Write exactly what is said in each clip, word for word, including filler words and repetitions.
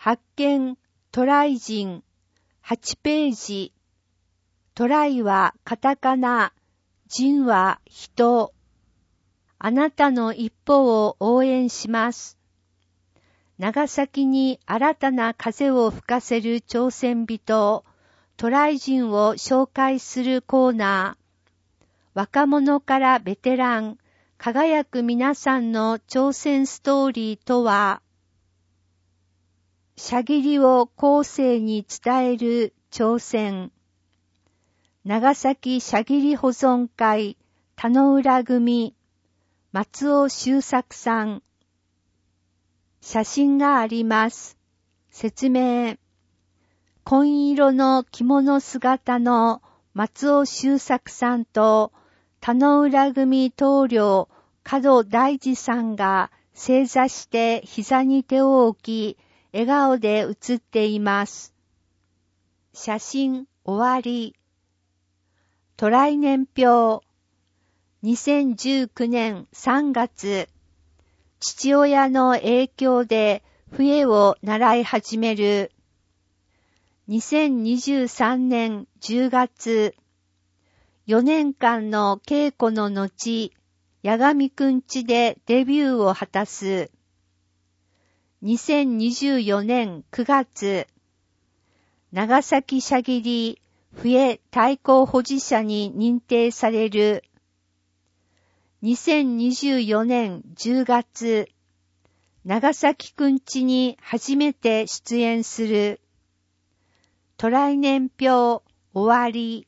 発見トライ人はちページ。トライはカタカナ、人は人。あなたの一歩を応援します。長崎に新たな風を吹かせる挑戦人、トライ人を紹介するコーナー。若者からベテラン、輝く皆さんの挑戦ストーリーとは、シャギリを後世に伝える挑戦。長崎シャギリ保存会田野浦組松尾修作さん。写真があります。説明。紺色の着物姿の松尾修作さんと田野浦組棟梁門大二さんが正座して膝に手を置き、笑顔で写っています。写真終わり。トライ年表。にせんじゅうきゅうねんさんがつ。父親の影響で笛を習い始める。にせんにじゅうさんねんじゅうがつ。よねんかんの稽古の後、八神くんちでデビューを果たす。にせんにじゅうよねんくがつ。長崎シャギリ笛対抗保持者に認定される。にせんにじゅうよねんじゅうがつ。長崎くんちに初めて出演する。トライ年表終わり。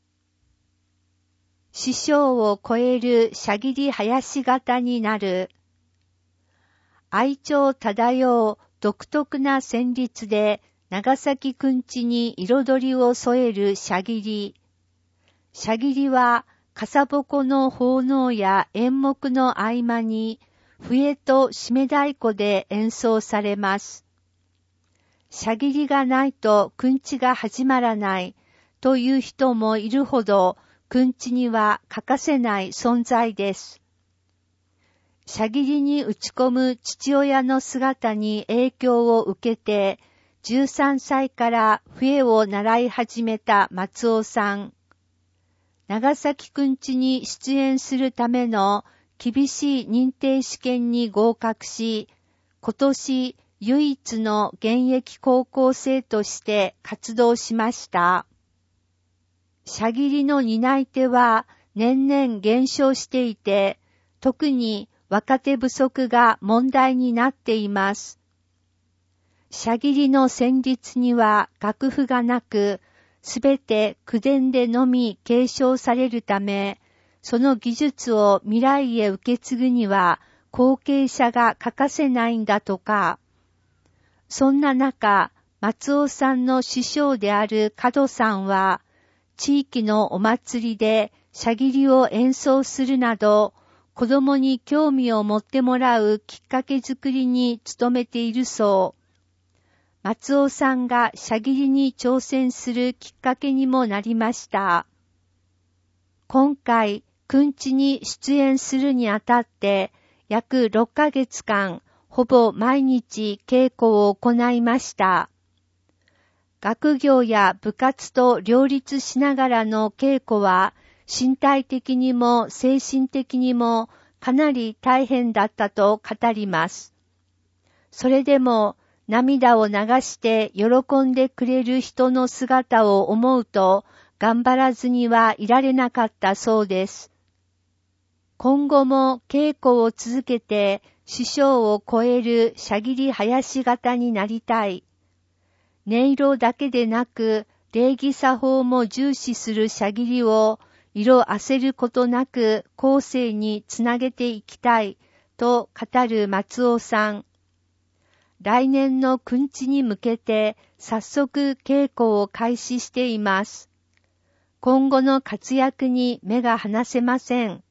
師匠を超えるシャギリ林型になる。愛嬌漂う独特な旋律で長崎くんちに彩りを添えるシャギリ。シャギリは笠鉾の奉納や演目の合間に笛と締め太鼓で演奏されます。シャギリがないとくんちが始まらないという人もいるほどくんちには欠かせない存在です。シャギリに打ち込む父親の姿に影響を受けてじゅうさんさいから笛を習い始めた松尾さん。長崎くんちに出演するための厳しい認定試験に合格し、今年唯一の現役高校生として活動しました。シャギリの担い手は年々減少していて、特に若手不足が問題になっています。シャギリの旋律には楽譜がなく、すべて口伝でのみ継承されるため、その技術を未来へ受け継ぐには後継者が欠かせないんだとか。そんな中、松尾さんの師匠である門さんは、地域のお祭りでシャギリを演奏するなど、子供に興味を持ってもらうきっかけづくりに努めているそう。松尾さんがシャギリに挑戦するきっかけにもなりました。今回、くんちに出演するにあたって、約ろっかげつかん、ほぼ毎日稽古を行いました。学業や部活と両立しながらの稽古は、身体的にも精神的にもかなり大変だったと語ります。それでも、涙を流して喜んでくれる人の姿を思うと頑張らずにはいられなかったそうです。今後も稽古を続けて師匠を超えるシャギリ林型になりたい。音色だけでなく礼儀作法も重視するシャギリを色あせることなく後世につなげていきたいと語る松尾さん。来年のくんちに向けて早速稽古を開始しています。今後の活躍に目が離せません。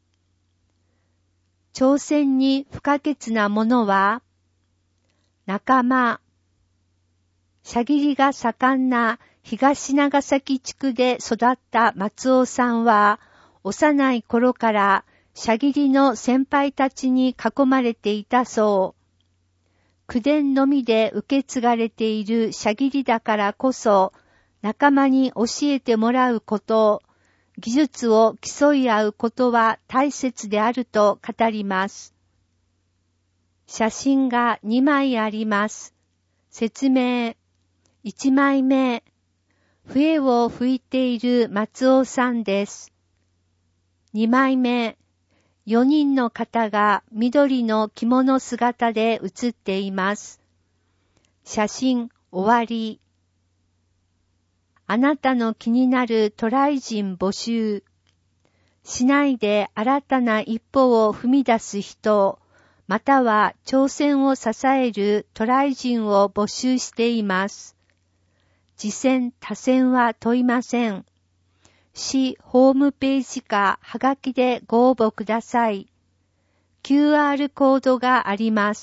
挑戦に不可欠なものは仲間。シャギリが盛んな東長崎地区で育った松尾さんは幼い頃からシャギリの先輩たちに囲まれていたそう。 口伝のみで受け継がれているシャギリだからこそ、仲間に教えてもらうこと、技術を競い合うことは大切であると語ります。写真がにまいあります。説明。いちまいめ。笛を吹いている松尾さんです。にまいめ。よにんの方が緑の着物姿で写っています。写真終わり。あなたの気になる渡来人募集。市内で新たな一歩を踏み出す人、または挑戦を支える渡来人を募集しています。次戦他戦は問いません。市ホームページかはがきでご応募ください。キューアール コードがあります。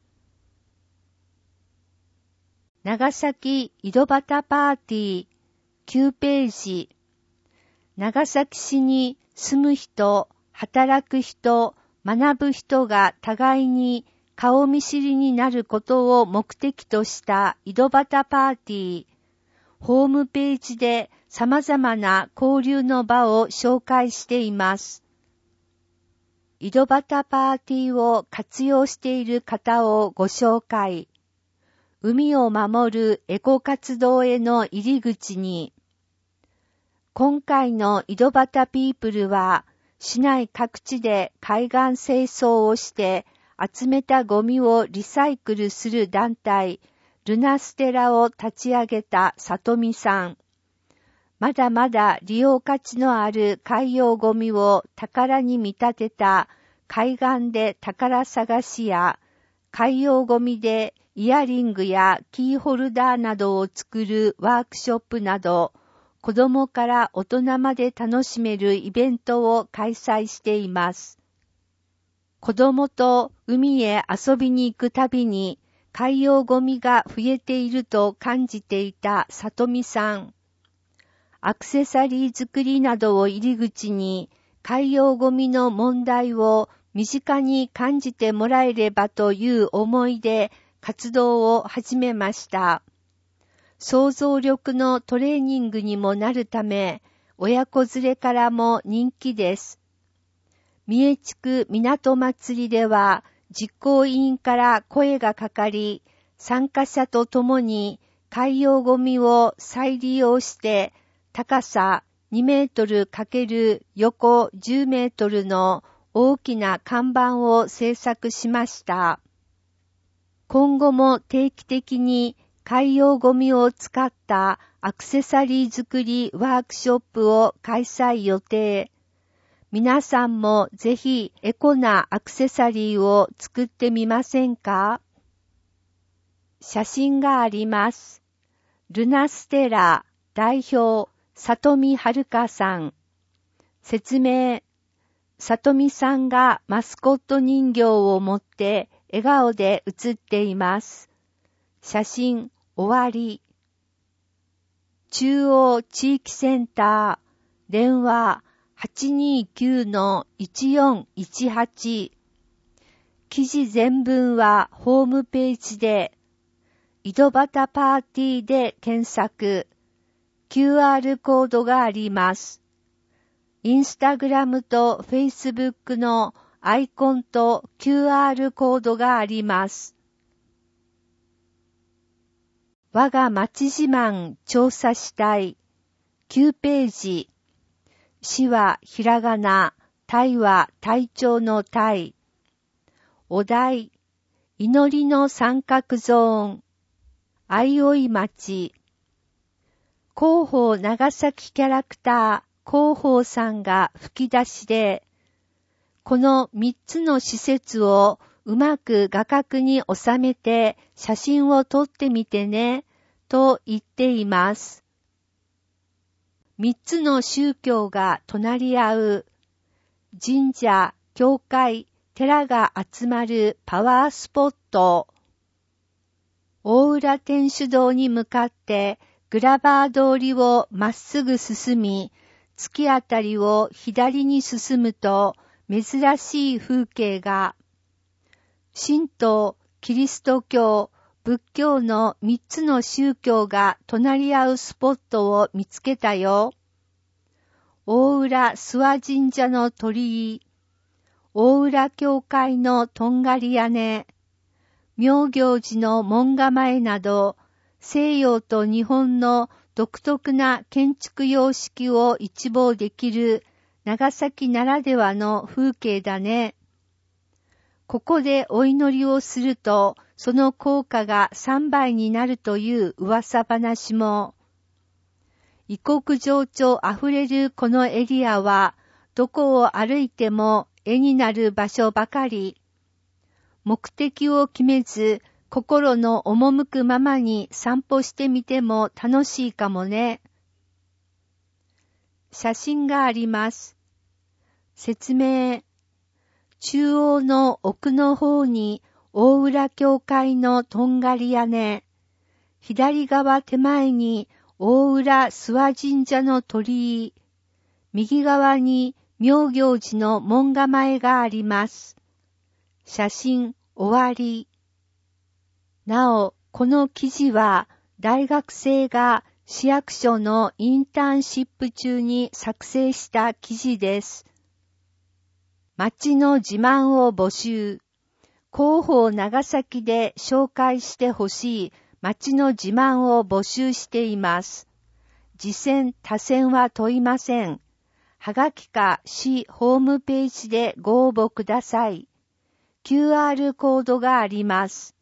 長崎井戸端パーティーきゅうページ。長崎市に住む人、働く人、学ぶ人が互いに顔見知りになることを目的とした井戸端パーティー。ホームページで様々な交流の場を紹介しています。井戸端パーティーを活用している方をご紹介。海を守るエコ活動への入り口に。今回の井戸端ピープルは、市内各地で海岸清掃をして集めたゴミをリサイクルする団体、ルナステラを立ち上げた里見さん。まだまだ利用価値のある海洋ゴミを宝に見立てた海岸で宝探しや海洋ゴミでイヤリングやキーホルダーなどを作るワークショップなど、子供から大人まで楽しめるイベントを開催しています。子供と海へ遊びに行くたびに海洋ゴミが増えていると感じていた里見さん。アクセサリー作りなどを入り口に海洋ゴミの問題を身近に感じてもらえればという思いで活動を始めました。想像力のトレーニングにもなるため、親子連れからも人気です。三重地区港祭りでは、実行委員から声がかかり、参加者と共に海洋ゴミを再利用して高さにメートル×横じゅうメートルの大きな看板を制作しました。今後も定期的に海洋ゴミを使ったアクセサリー作りワークショップを開催予定。皆さんもぜひエコなアクセサリーを作ってみませんか？写真があります。ルナステラ代表里見遥さん。説明。里見さんがマスコット人形を持って笑顔で写っています。写真終わり。中央地域センター電話 はちにーきゅうのいちよんいちはち。記事全文はホームページで、井戸端パーティーで検索。キューアール コードがあります。インスタグラムとフェイスブックのアイコンと キューアール コードがあります。我が町自慢調査したい。きゅうページ。市はひらがな、隊は隊長の隊。お題、祈りの三角ゾーン。相生町。広報長崎キャラクター、広報さんが吹き出しで、この三つの施設をうまく画角に収めて写真を撮ってみてね、と言っています。三つの宗教が隣り合う、神社、教会、寺が集まるパワースポット。大浦天主堂に向かってグラバー通りをまっすぐ進み、突き当たりを左に進むと珍しい風景が、神道キリスト教、仏教の三つの宗教が隣り合うスポットを見つけたよ。大浦諏訪神社の鳥居、大浦教会のとんがり屋根、妙行寺の門構えなど、西洋と日本の独特な建築様式を一望できる長崎ならではの風景だね。ここでお祈りをすると、その効果が三倍になるという噂話も。異国情緒あふれるこのエリアは、どこを歩いても絵になる場所ばかり。目的を決めず、心の赴くままに散歩してみても楽しいかもね。写真があります。説明。中央の奥の方に大浦教会のとんがり屋根。左側手前に大浦諏訪神社の鳥居。右側に妙行寺の門構えがあります。写真終わり。なお、この記事は大学生が市役所のインターンシップ中に作成した記事です。町の自慢を募集。広報長崎で紹介してほしい町の自慢を募集しています。次戦他戦は問いません。はがきか市ホームページでご応募ください。キューアール コードがあります。